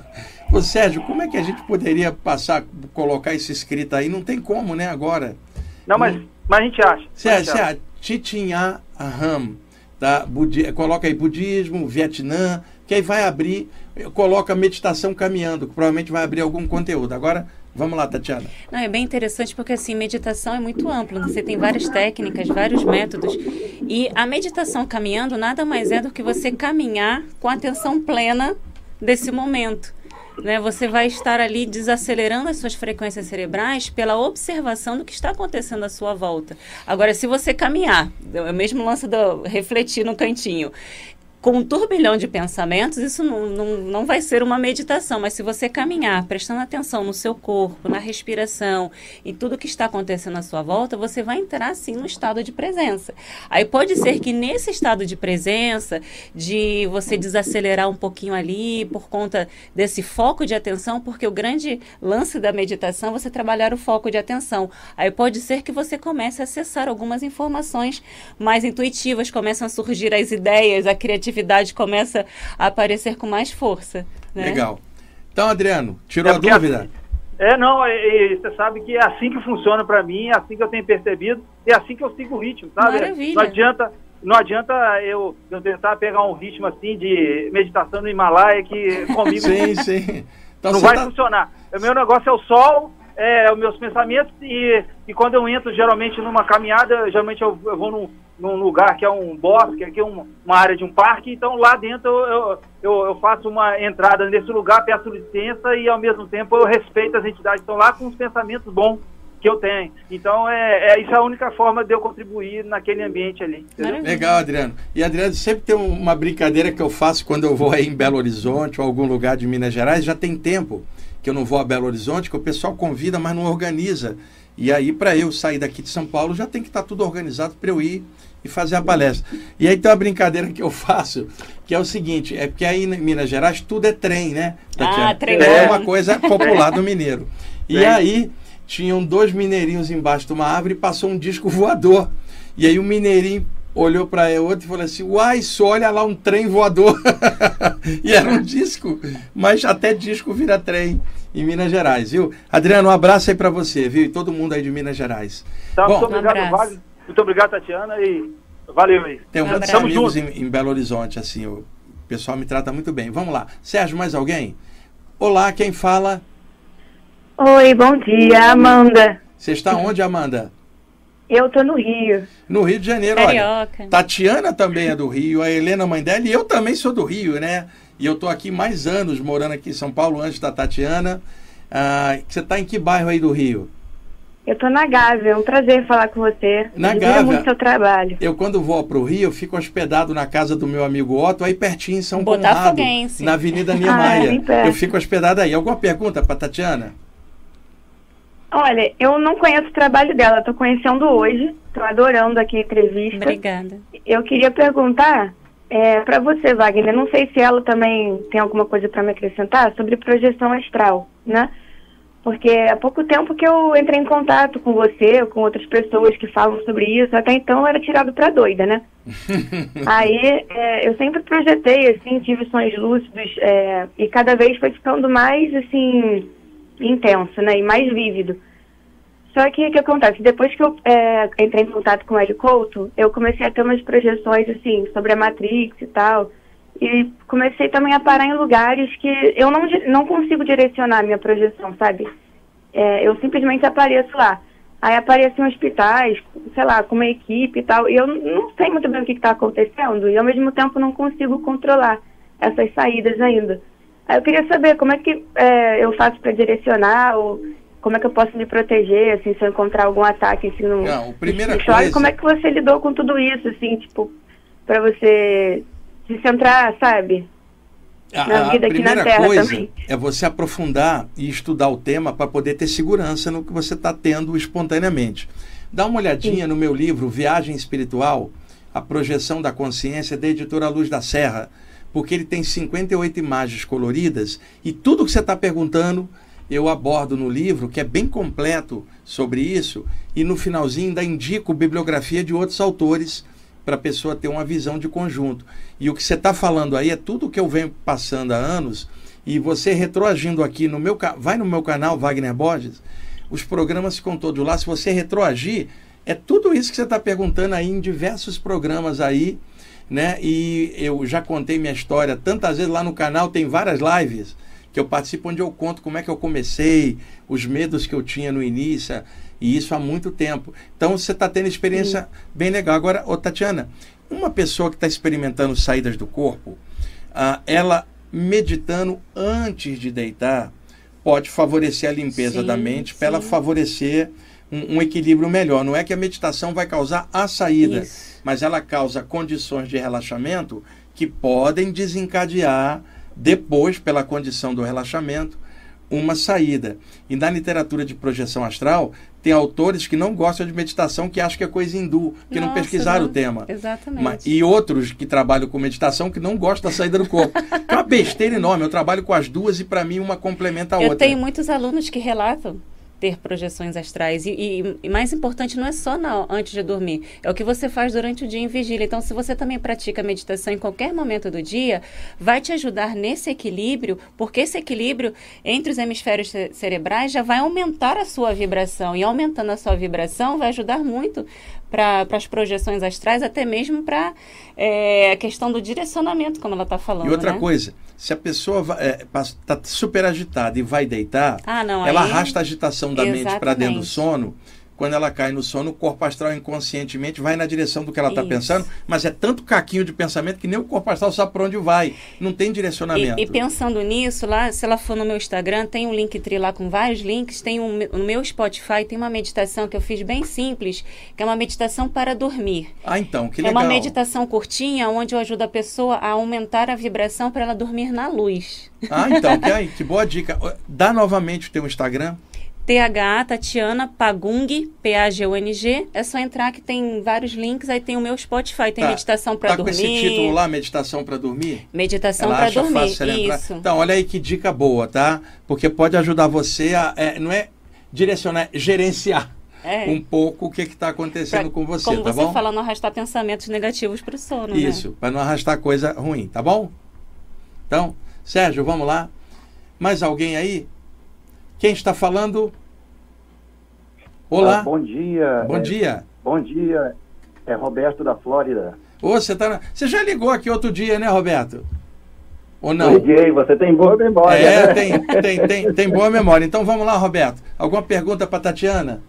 Ô, Sérgio, como é que a gente poderia passar, colocar isso escrito aí? Não tem como, né, agora? Não, mas, hum. mas a gente acha. Sérgio, Thich Nhat Hanh, tá? Budi coloca aí budismo, Vietnã, que aí vai abrir, coloca meditação caminhando, que provavelmente vai abrir algum conteúdo. Agora, vamos lá, Tatiana. Não, é bem interessante porque, assim, meditação é muito amplo. Você tem várias técnicas, vários métodos. E a meditação caminhando nada mais é do que você caminhar com a atenção plena desse momento. né, você vai estar ali desacelerando as suas frequências cerebrais pela observação do que está acontecendo à sua volta. Agora, se você caminhar, é o mesmo lance do refletir no cantinho, com um turbilhão de pensamentos, isso não, não, não vai ser uma meditação, mas se você caminhar, prestando atenção no seu corpo, na respiração, em tudo que está acontecendo à sua volta, você vai entrar, sim, no estado de presença. Aí pode ser que nesse estado de presença, de você desacelerar um pouquinho ali, por conta desse foco de atenção, porque o grande lance da meditação é você trabalhar o foco de atenção. Aí pode ser que você comece a acessar algumas informações mais intuitivas, começam a surgir as ideias, a criatividade, atividade começa a aparecer com mais força. Né? Legal. Então, Adriano, tirou é a dúvida? É, não, é, é, você sabe que é assim que funciona para mim, é assim que eu tenho percebido, é assim que eu sigo o ritmo, sabe? Maravilha. Não adianta, não adianta eu, eu tentar pegar um ritmo assim de meditação no Himalaia que comigo sim, sim. Então, não vai tá... funcionar. O meu negócio é o sol, é, os meus pensamentos e, e quando eu entro geralmente numa caminhada, geralmente eu, eu vou num num lugar que é um bosque, que é um, uma área de um parque, então lá dentro eu, eu, eu faço uma entrada nesse lugar, peço licença e ao mesmo tempo eu respeito as entidades que estão lá com os pensamentos bons que eu tenho. Então é, é isso é a única forma de eu contribuir naquele ambiente ali. Legal, Adriano. E Adriano, sempre tem uma brincadeira que eu faço quando eu vou aí em Belo Horizonte ou algum lugar de Minas Gerais, já tem tempo que eu não vou a Belo Horizonte, que o pessoal convida, mas não organiza. E aí, para eu sair daqui de São Paulo, já tem que estar tudo organizado para eu ir e fazer a palestra. E aí tem uma brincadeira que eu faço, que é o seguinte, é porque aí em Minas Gerais tudo é trem, né, Tatiana? Ah, trem. É uma coisa popular do mineiro. E aí tinham dois mineirinhos embaixo de uma árvore e passou um disco voador. E aí o mineirinho olhou para o outro e falou assim, uai, só olha lá um trem voador. E era um disco, mas até disco vira trem em Minas Gerais, viu? Adriano, um abraço aí para você, viu? E todo mundo aí de Minas Gerais. Tá, Bom, muito obrigado, um Wagner. Muito obrigado, Tatiana, e valeu aí. Tenho Um muitos abraço. amigos em, em Belo Horizonte, assim, o pessoal me trata muito bem. Vamos lá. Sérgio, mais alguém? Olá, quem fala? Oi, bom dia, Amanda. Você está onde, Amanda? Eu tô no Rio. No Rio de Janeiro, Carioca. olha. Tatiana também é do Rio, a Helena, mãe dela, e eu também sou do Rio, né? E eu tô aqui mais anos, morando aqui em São Paulo, antes da Tatiana. Ah, você está em que bairro aí do Rio? Eu tô na Gávea, é um prazer falar com você. Na Admiro Gávea. muito seu trabalho. Eu, quando vou para o Rio, eu fico hospedado na casa do meu amigo Otto, aí pertinho em São Conrado, Botafoguense. na Avenida Ah, Niemeyer. bem perto. Eu fico hospedado aí. Alguma pergunta para Tatiana? Olha, eu não conheço o trabalho dela, tô conhecendo hoje, tô adorando aqui a entrevista. Obrigada. Eu queria perguntar é, para você, Wagner, não sei se ela também tem alguma coisa para me acrescentar sobre projeção astral, né? Porque há pouco tempo que eu entrei em contato com você, com outras pessoas que falam sobre isso, até então eu era tirado pra doida, né? Aí é, eu sempre projetei, assim, tive sonhos lúcidos, é, e cada vez foi ficando mais, assim, intenso, né? E mais vívido. Só que o que acontece? Depois que eu é, entrei em contato com o Hélio Couto, eu comecei a ter umas projeções, assim, sobre a Matrix e tal. E comecei também a parar em lugares que eu não, não consigo direcionar a minha projeção, sabe? É, eu simplesmente apareço lá. Aí apareço em hospitais, sei lá, com uma equipe e tal, e eu não sei muito bem o que está acontecendo, e ao mesmo tempo não consigo controlar essas saídas ainda. Aí eu queria saber como é que é, eu faço para direcionar, ou como é que eu posso me proteger, assim, se eu encontrar algum ataque, assim, no Não, a primeira escritório. coisa... Como é que você lidou com tudo isso, assim, tipo, para você se centrar, sabe, A, na a vida aqui na primeira Terra coisa também. é você aprofundar e estudar o tema para poder ter segurança no que você está tendo espontaneamente. Dá uma olhadinha Sim. no meu livro Viagem Espiritual, a projeção da consciência, da editora Luz da Serra, porque ele tem cinquenta e oito imagens coloridas e tudo que você está perguntando eu abordo no livro, que é bem completo sobre isso, e no finalzinho ainda indico bibliografia de outros autores para a pessoa ter uma visão de conjunto. E o que você está falando aí é tudo que eu venho passando há anos, e você retroagindo aqui no meu canal, vai no meu canal, Wagner Borges, os programas ficam todos lá. Se você retroagir, é tudo isso que você está perguntando aí em diversos programas aí, né? E eu já contei minha história tantas vezes lá no canal, tem várias lives que eu participo onde eu conto como é que eu comecei, os medos que eu tinha no início, e isso há muito tempo. Então você está tendo experiência Sim. bem legal. Agora, ô Tatiana, uma pessoa que está experimentando saídas do corpo, uh, ela meditando antes de deitar pode favorecer a limpeza Sim, da mente, sim. para ela favorecer um, um equilíbrio melhor. Não é que a meditação vai causar a saída, Isso. mas ela causa condições de relaxamento que podem desencadear, depois, pela condição do relaxamento, uma saída. E na literatura de projeção astral, tem autores que não gostam de meditação, que acham que é coisa hindu, que não Nossa, pesquisaram não. o tema. Exatamente. Mas, e outros que trabalham com meditação que não gostam da saída do corpo. É uma besteira enorme. Eu trabalho com as duas e, para mim, uma complementa a Eu outra. tenho muitos alunos que relatam ter projeções astrais. E, e, e mais importante, não é só na, antes de dormir, é o que você faz durante o dia em vigília. Então, se você também pratica meditação em qualquer momento do dia, vai te ajudar nesse equilíbrio, porque esse equilíbrio entre os hemisférios ce- cerebrais já vai aumentar a sua vibração. E aumentando a sua vibração, vai ajudar muito para as projeções astrais, até mesmo para é, a questão do direcionamento, como ela está falando. E outra né? coisa, se a pessoa está super agitada e vai deitar, Ah, não, ela aí- arrasta a agitação da mente para dentro do Exatamente. sono. Quando ela cai no sono, o corpo astral inconscientemente vai na direção do que ela está Isso. pensando, mas é tanto caquinho de pensamento que nem o corpo astral sabe para onde vai. Não tem direcionamento. E, e pensando nisso, lá, se ela for no meu Instagram, tem um Linktree lá com vários links, tem um, no meu Spotify, tem uma meditação que eu fiz bem simples, que é uma meditação para dormir. Ah, então, que É legal. uma meditação curtinha, onde eu ajudo a pessoa a aumentar a vibração para ela dormir na luz. Ah, então, que, aí, que boa dica. Dá novamente o teu Instagram. T H A Tatiana Pagung, P A G U N G. É só entrar que tem vários links, aí tem o meu Spotify, tem Tá. meditação para Tá dormir. com esse título lá, Meditação para Dormir? Meditação Ela para acha dormir. fácil ela entrar. Isso. Então, olha aí que dica boa, tá? Porque pode ajudar você a, é, não é direcionar, é gerenciar É. um pouco o que está acontecendo Pra- com você, como tá você bom? fala, não arrastar pensamentos negativos para o sono, né? Isso, para não arrastar coisa ruim, tá bom? Então, Sérgio, vamos lá. Mais alguém aí? Quem está falando? Olá. Ah, bom dia. Bom é, dia. Bom dia. É Roberto da Flórida. Ô, você, tá na- você já ligou aqui outro dia, né, Roberto? Ou não? Liguei, você tem boa memória. É, né? tem, tem, tem, tem boa memória. Então vamos lá, Roberto. Alguma pergunta para Tatiana?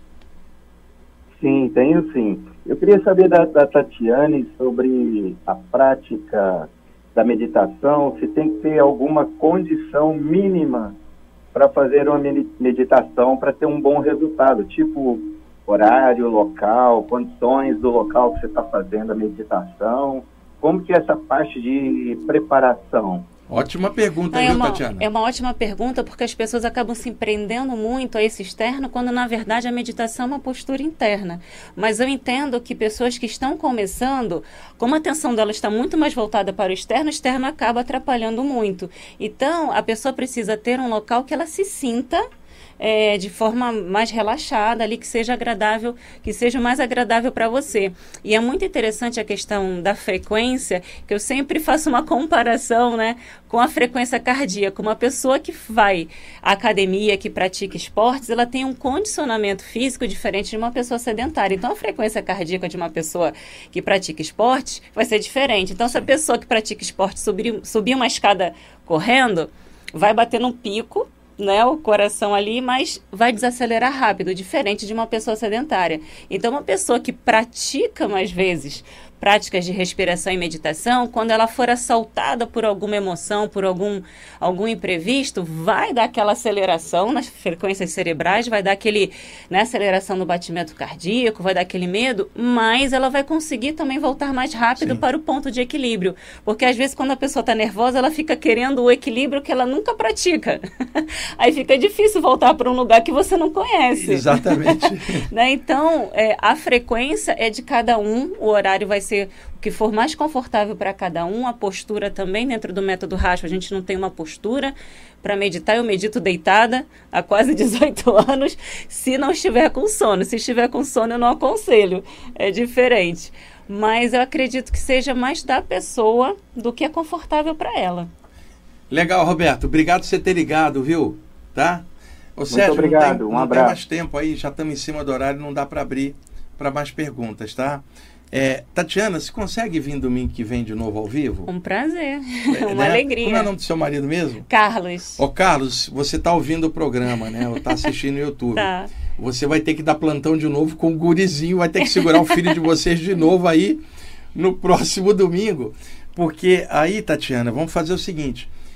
Sim, tenho sim. Eu queria saber da, da Tatiane sobre a prática da meditação, se tem que ter alguma condição mínima para fazer uma medi- meditação para ter um bom resultado, tipo horário, local, condições do local que você está fazendo a meditação. Como que é essa parte de preparação? Ótima pergunta, Ah, é, viu, uma, Tatiana? é uma ótima pergunta, porque as pessoas acabam se prendendo muito a esse externo, quando na verdade a meditação é uma postura interna. Mas eu entendo que pessoas que estão começando, como a atenção dela está muito mais voltada para o externo, o externo acaba atrapalhando muito. Então, a pessoa precisa ter um local que ela se sinta é, de forma mais relaxada ali, que seja agradável, que seja o mais agradável para você. E é muito interessante a questão da frequência, que eu sempre faço uma comparação, né, com a frequência cardíaca. Uma pessoa que vai à academia, que pratica esportes, ela tem um condicionamento físico diferente de uma pessoa sedentária. Então, a frequência cardíaca de uma pessoa que pratica esportes vai ser diferente. Então, se a pessoa que pratica esporte subir, subir uma escada correndo, vai bater num pico, né, o coração ali, mas vai desacelerar rápido, diferente de uma pessoa sedentária. Então, uma pessoa que pratica mais vezes práticas de respiração e meditação, quando ela for assaltada por alguma emoção, por algum, algum imprevisto, vai dar aquela aceleração nas frequências cerebrais, vai dar aquele, né, aceleração no batimento cardíaco, vai dar aquele medo, mas ela vai conseguir também voltar mais rápido Sim. para o ponto de equilíbrio. Porque às vezes quando a pessoa está nervosa, ela fica querendo o equilíbrio que ela nunca pratica. Aí fica difícil voltar para um lugar que você não conhece. Exatamente. Né? Então, é, a frequência é de cada um, o horário vai ser o que for mais confortável para cada um, a postura também. Dentro do método Raschel, a gente não tem uma postura para meditar. Eu medito deitada há quase dezoito anos, se não estiver com sono. Se estiver com sono, eu não aconselho, é diferente. Mas eu acredito que seja mais da pessoa do que é confortável para ela. Legal, Roberto. Obrigado por você ter ligado, viu? Tá? Ô, Sérgio, obrigado, não tem, um não tem abraço. mais tempo aí, já estamos em cima do horário, não dá para abrir para mais perguntas, tá? É, Tatiana, você consegue vir domingo que vem de novo ao vivo? Um prazer, É, uma né? alegria. Como é o nome do seu marido mesmo? Carlos. Ô, Carlos, você está ouvindo o programa, né? Ou está assistindo no YouTube. Tá. Você vai ter que dar plantão de novo com o gurizinho, vai ter que segurar o filho de vocês de novo aí no próximo domingo. Porque aí, Tatiana, vamos fazer o seguinte.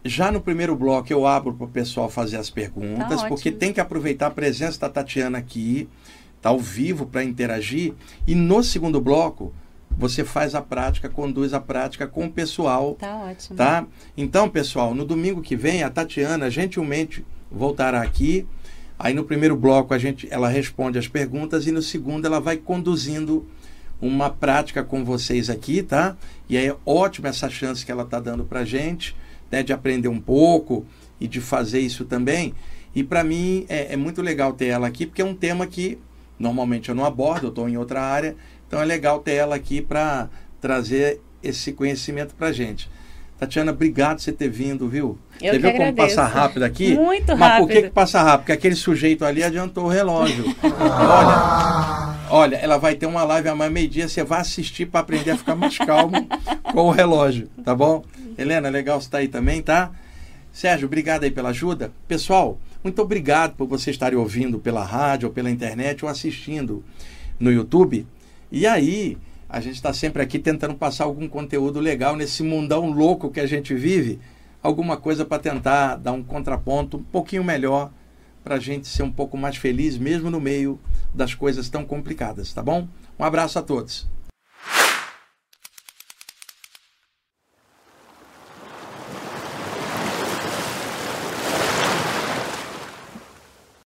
Já no primeiro bloco eu abro para o pessoal fazer as perguntas, Tá porque ótimo. tem que aproveitar a presença da Tatiana aqui, tá ao vivo para interagir. E no segundo bloco, você faz a prática, conduz a prática com o pessoal. Tá ótimo. Tá? Então, pessoal, no domingo que vem, a Tatiana gentilmente voltará aqui. Aí no primeiro bloco a gente, ela responde as perguntas e no segundo ela vai conduzindo uma prática com vocês aqui, tá? E é ótima essa chance que ela está dando pra gente, né, de aprender um pouco e de fazer isso também. E para mim é, é muito legal ter ela aqui, porque é um tema que normalmente eu não abordo, eu estou em outra área, então é legal ter ela aqui para trazer esse conhecimento pra gente. Tatiana, obrigado por você ter vindo, viu? Eu Você que viu como agradeço. passa rápido aqui? Muito Mas por que, rápido. que passa rápido? Porque aquele sujeito ali adiantou o relógio. Olha, olha, ela vai ter uma live amanhã meio-dia, você vai assistir para aprender a ficar mais calmo com o relógio, tá bom? Helena, legal você estar aí também, tá? Sérgio, obrigado aí pela ajuda. Pessoal, muito obrigado por vocês estarem ouvindo pela rádio, ou pela internet, ou assistindo no YouTube. E aí, a gente está sempre aqui tentando passar algum conteúdo legal nesse mundão louco que a gente vive, alguma coisa para tentar dar um contraponto um pouquinho melhor, para a gente ser um pouco mais feliz, mesmo no meio das coisas tão complicadas, tá bom? Um abraço a todos.